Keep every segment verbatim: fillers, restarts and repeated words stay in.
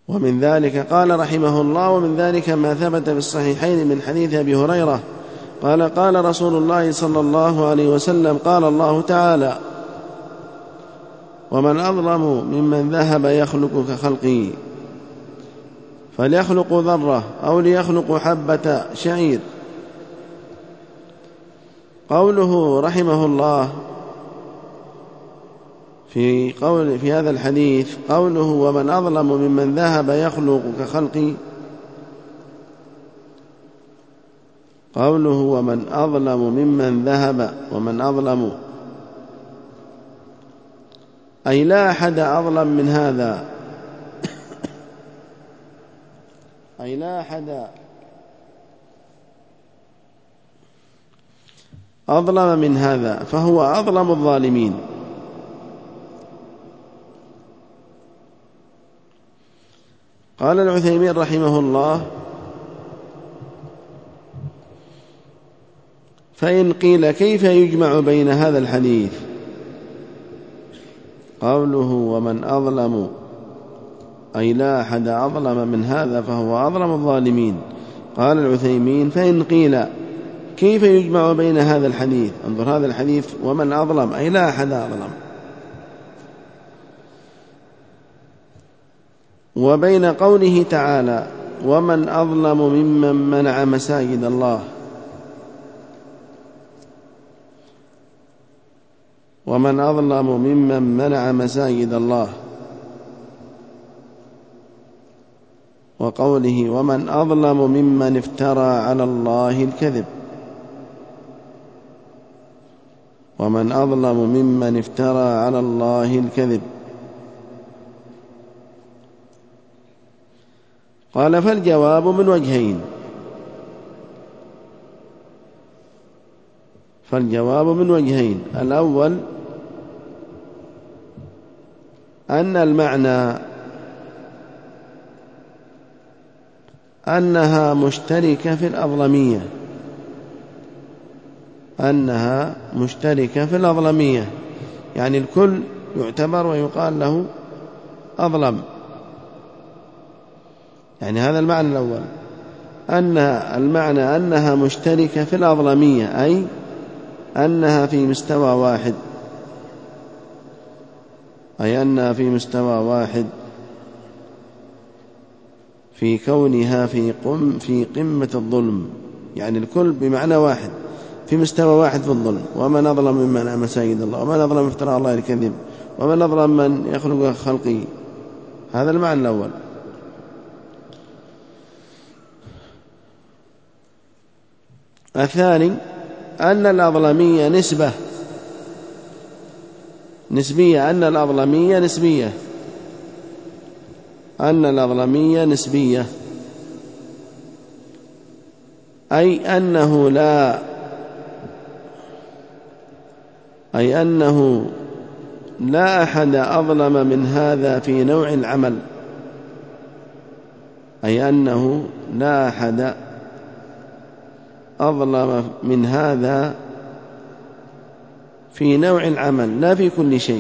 ومن ذلك قال رحمه الله: ومن ذلك ما ثبت في الصحيحين من حديث أبي هريرة قال: قال رسول الله صلى الله عليه وسلم: قال الله تعالى: ومن أظلم ممن ذهب يخلق كخلقي، فليخلق ذرة أو ليخلق حبة شعير. قوله رحمه الله في, قول في هذا الحديث، قوله: ومن أظلم ممن ذهب يخلق كخلقي، قوله: ومن أظلم ممن ذهب، ومن أظلم أي لا أحد أظلم من هذا، أي لا أحد أظلم من هذا، فهو أظلم الظالمين. قال العثيمين رحمه الله: فإن قيل كيف يجمع بين هذا الحديث، قوله: ومن أظلم أي لا أحد أظلم من هذا فهو أظلم الظالمين. قال العثيمين: فإن قيل كيف يجمع بين هذا الحديث، انظر هذا الحديث ومن أظلم أي لا أحد أظلم، وبين قوله تعالى: ومن أظلم ممن منع مساجد الله، ومن أظلم ممن منع مساجد الله، وقوله: ومن أظلم ممن افترى على الله الكذب، ومن أظلم ممن افترى على الله الكذب. قال: فالجواب من وجهين، فالجواب من وجهين الأول أن المعنى أنها مشتركة في الأظلمية، أنها مشتركة في الأظلمية، يعني الكل يعتبر ويقال له أظلم، يعني هذا المعنى الأول، أن المعنى أنها مشتركة في الأظلمية، أي أنها في مستوى واحد، أي أنها في مستوى واحد في كونها في قم في قمة الظلم، يعني الكل بمعنى واحد في مستوى واحد في الظلم. ومن أظلم ممن منع مساجد الله، ومن أظلم افترى على الله الكذب، ومن أظلم من يخلق خلقه، هذا المعنى الأول. الثاني أن الأظلمية نسبة نسبية أن الأظلمية نسبية أن الأظلمية نسبية أي أنه لا أي أنه لا أحد أظلم من هذا في نوع العمل، أي أنه لا أحد أظلم من هذا في نوع العمل، لا في كل شيء،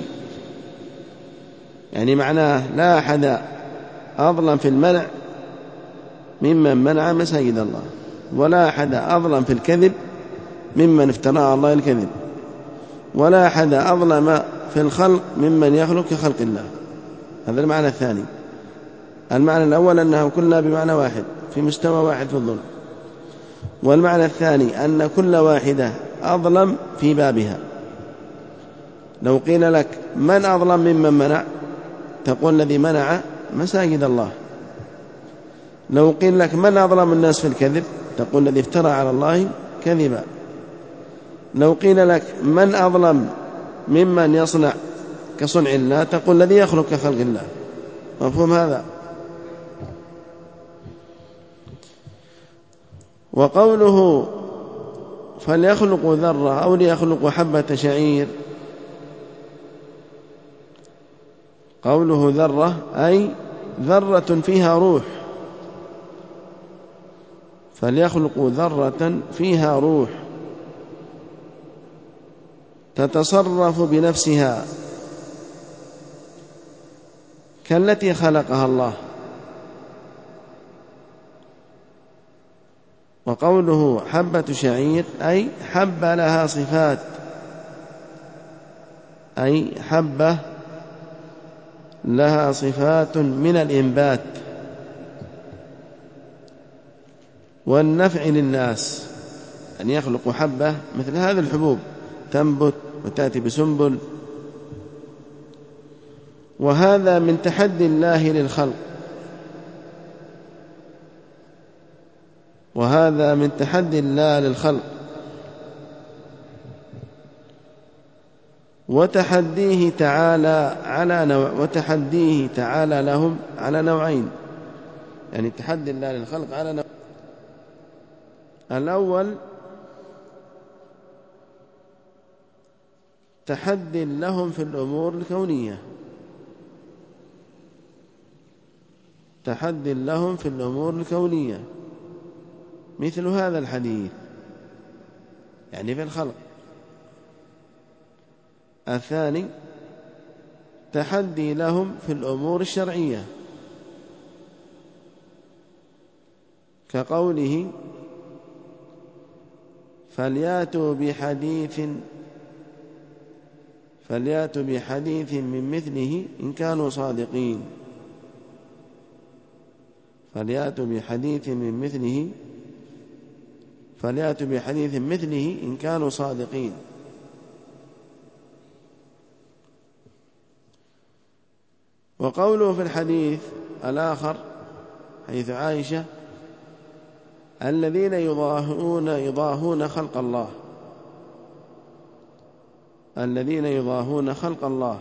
يعني معناه لا أحد أظلم في المنع ممن منع مساجد الله، ولا أحد أظلم في الكذب ممن افترى على الله الكذب، ولا أحد أظلم في الخلق ممن يخلق كخلق الله. هذا المعنى الثاني. المعنى الأول أنها كلها بمعنى واحد في مستوى واحد في الظلم، والمعنى الثاني أن كل واحدة أظلم في بابها. لو قيل لك من أظلم ممن منع، تقول الذي منع مساجد الله. لو قيل لك من أظلم الناس في الكذب، تقول الذي افترى على الله كذبا. لو قيل لك من أظلم ممن يصنع كصنع الله، تقول الذي يخلق كخلق الله. مفهوم هذا؟ وقوله فليخلق ذرة أو ليخلق حبة شعير، قوله ذرة أي ذرة فيها روح، فليخلق ذرة فيها روح تتصرف بنفسها كالتي خلقها الله. وقوله حبة شعير أي حب لها صفات، أي حبة لها صفات من الإنبات والنفع للناس، أن يخلق حبة مثل هذه الحبوب تنبت وتأتي بسنبل. وهذا من تحدي الله للخلق، وهذا من تحدي الله للخلق وتحديه تعالى على نوع وتحديه تعالى لهم على نوعين، يعني تحدي الله للخلق على نوع. الأول تحدي لهم في الأمور الكونية، تحدي لهم في الأمور الكونية مثل هذا الحديث، يعني في الخلق. الثاني تحدي لهم في الأمور الشرعية، كقوله فلياتوا بحديث فلياتوا بحديث من مثله إن كانوا صادقين، فلياتوا بحديث من مثله فلياتوا بحديث مثله إن كانوا صادقين. وقوله في الحديث الآخر حديث عائشة الذين يضاهون يضاهون خلق الله، الذين يضاهون خلق الله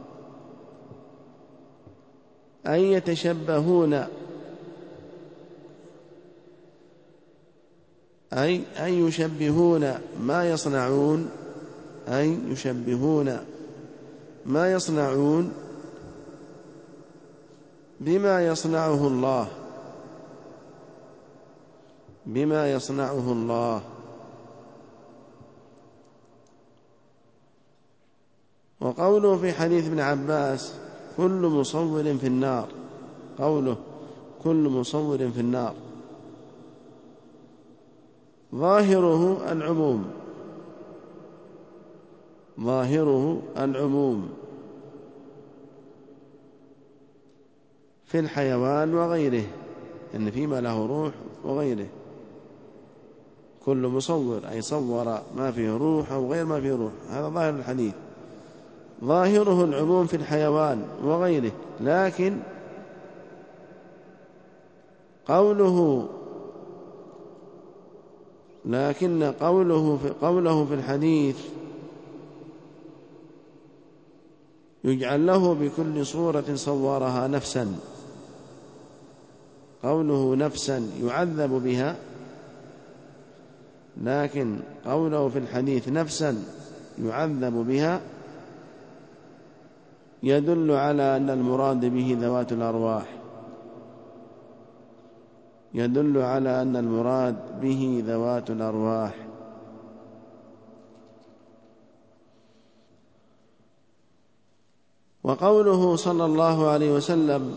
أي يتشبهون أي أن يشبهون ما يصنعون أي يشبهون ما يصنعون بما يصنعه الله بما يصنعه الله. وقوله في حديث ابن عباس كل مصور في النار، قوله كل مصور في النار ظاهره العموم، ظاهره العموم في الحيوان وغيره، إن فيما له روح وغيره. كل مصور أي صور ما فيه روح أو غير ما فيه روح، هذا ظاهر الحديث. ظاهره العموم في الحيوان وغيره، لكن قوله لكن قوله في, قوله في الحديث يجعل له بكل صورة صورها نفسا، قوله نفسا يعذب بها، لكن قوله في الحديث نفسا يعذب بها يدل على أن المراد به ذوات الأرواح، يدل على أن المراد به ذوات الأرواح. وقوله صلى الله عليه وسلم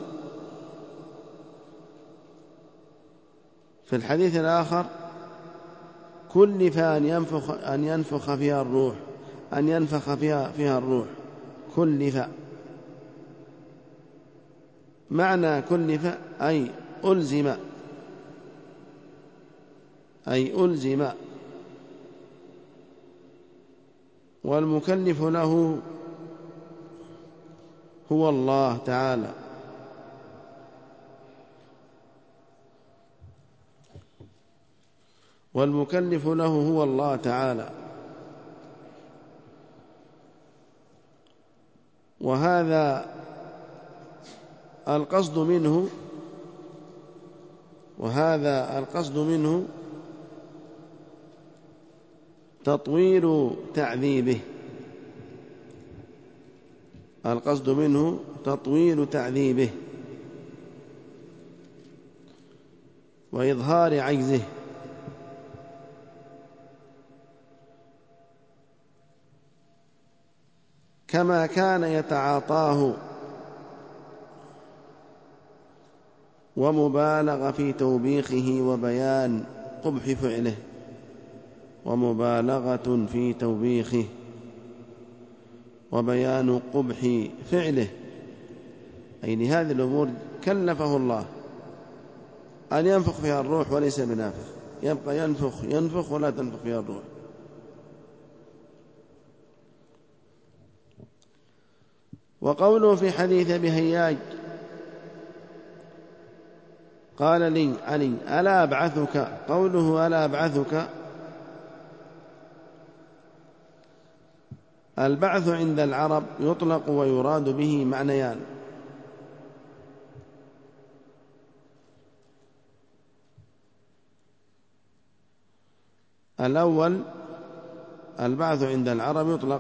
في الحديث الآخر كلف أن ينفخ, أن ينفخ فيها الروح أن ينفخ فيها, فيها الروح كلف، معنى كلف أي ألزم أي ألزم والمكلف له هو الله تعالى. والمكلف له هو الله تعالى. وهذا القصد منه وهذا القصد منه تطويل تعذيبه القصد منه تطويل تعذيبه وإظهار عجزه، كما كان يتعاطاه ومبالغ في توبيخه وبيان قبح فعله ومبالغة في توبيخه، وبيان قبح فعله أي لهذه الأمور كلفه الله أن ينفخ فيها الروح وليس بنافخ، يبقى ينفخ ينفخ ولا تنفخ فيها الروح. وقوله في حديث أبي هياج قال لي علي ألا أبعثك، قوله ألا أبعثك البعث عند العرب يطلق ويراد به معنيان: الأول البعث عند العرب يطلق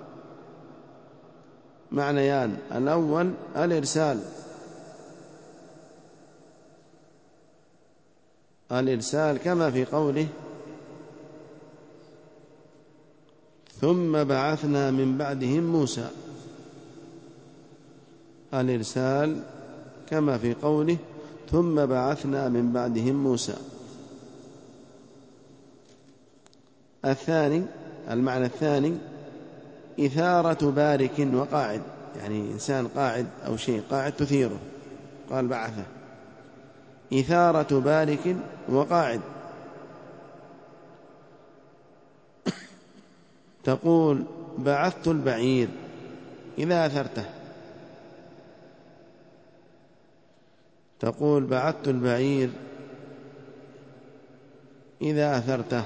معنيان، الأول الإرسال الإرسال كما في قوله ثم بعثنا من بعدهم موسى، الإرسال كما في قوله ثم بعثنا من بعدهم موسى. الثاني المعنى الثاني إثارة بارك وقاعد، يعني إنسان قاعد أو شيء قاعد تثيره، قال بعثه إثارة بارك وقاعد. تقول بعثت البعير إذا أثرته، تقول بعثت البعير إذا أثرته.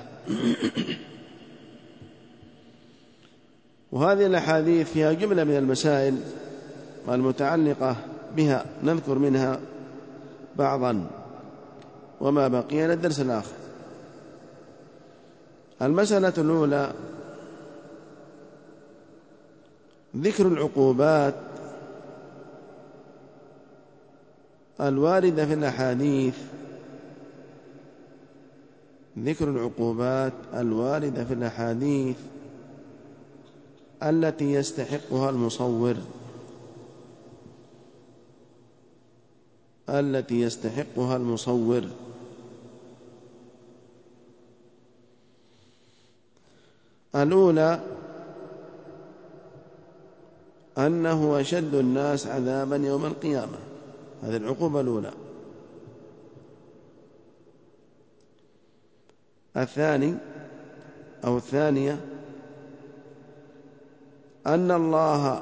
وهذه الأحاديث فيها جملة من المسائل المتعلقة بها، نذكر منها بعضا وما بقي للدرس الآخر. المسألة الأولى ذكر العقوبات الواردة في الأحاديث، ذكر العقوبات الواردة في الأحاديث التي يستحقها المصور التي يستحقها المصور الأولى أنه أشد الناس عذابا يوم القيامة، هذه العقوبة الأولى. الثاني أو الثانية أن الله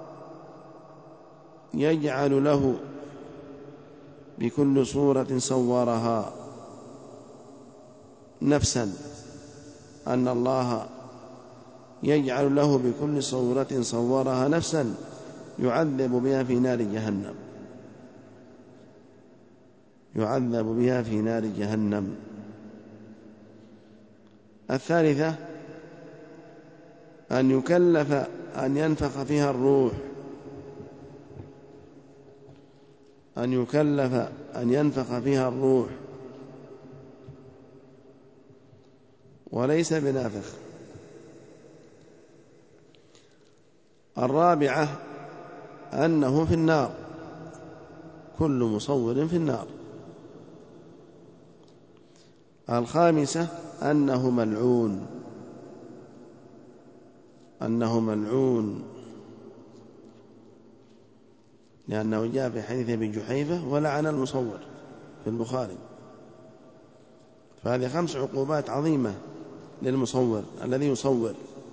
يجعل له بكل صورة صورها نفسا، أن الله يجعل له بكل صورة صورها نفسا يعذب بها في نار جهنم، يعذب بها في نار جهنم. الثالثة أن يكلف أن ينفخ فيها الروح، أن يكلف أن ينفخ فيها الروح وليس بنافخ. الرابعة أنه في النار، كل مصور في النار. الخامسة أنه ملعون، أنه ملعون لأنه جاء في حديث ابن جحيفة ولعن المصور في البخاري. فهذه خمس عقوبات عظيمة للمصور الذي يصور: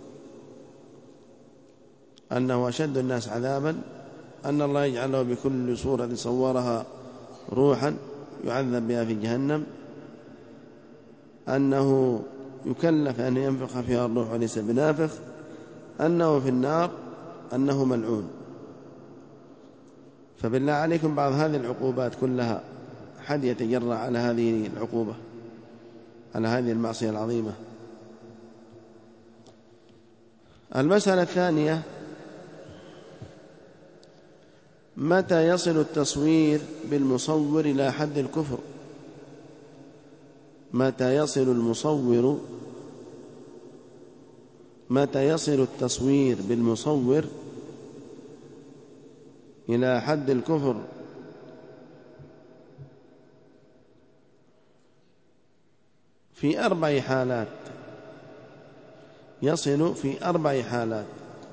أنه أشد الناس عذابا، أن الله يجعل له بكل صورة صورها روحا يعذب بها في جهنم، أنه يكلف أن ينفخ فيها الروح وليس بنافخ، أنه في النار، أنه ملعون. فبالله عليكم بعض هذه العقوبات كلها حد يتجرأ على هذه العقوبة، على هذه المعصية العظيمة. المسألة الثانية متى يصل التصوير بالمصور إلى حد الكفر؟ متى يصل المصور متى يصل التصوير بالمصور إلى حد الكفر؟ في أربع حالات، يصل في أربع حالات.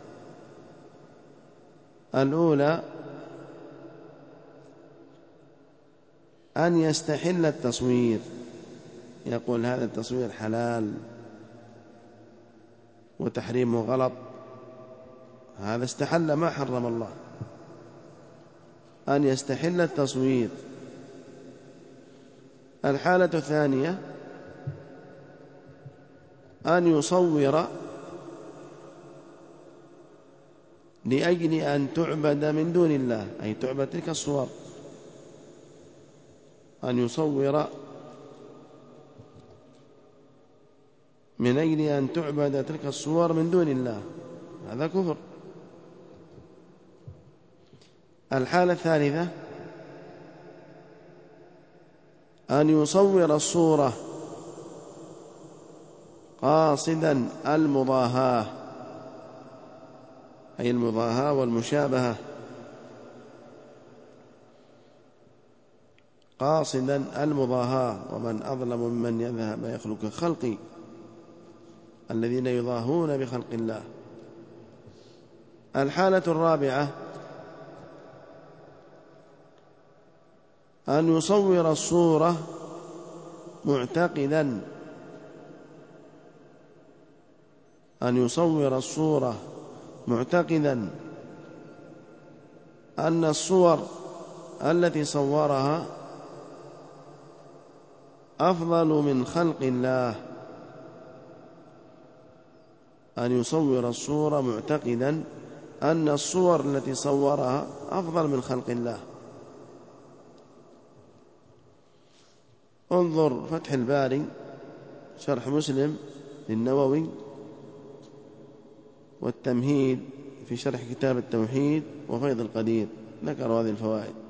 الأولى أن يستحل التصوير، يقول هذا التصوير حلال وتحريمه غلط، هذا استحل ما حرم الله، أن يستحل التصوير. الحالة الثانية أن يصور لأجل أن تعبد من دون الله، أي تعبد تلك الصور، أن يصور من أجل أن تعبد تلك الصور من دون الله، هذا كفر. الحالة الثالثة أن يصور الصورة قاصدا المضاهاة، أي المضاهاة والمشابهة، قاصدا المضاهاة. ومن أظلم ممن يذهب يخلق خلقي الذين يضاهون بخلق الله. الحالة الرابعة أن يصور الصورة معتقدا أن يصور الصورة معتقدا أن الصور التي صورها أفضل من خلق الله، أن يصور الصورة معتقدا أن الصور التي صورها أفضل من خلق الله. انظر فتح الباري شرح مسلم للنووي والتمهيد في شرح كتاب التوحيد وفيض القدير، ذكر هذه الفوائد.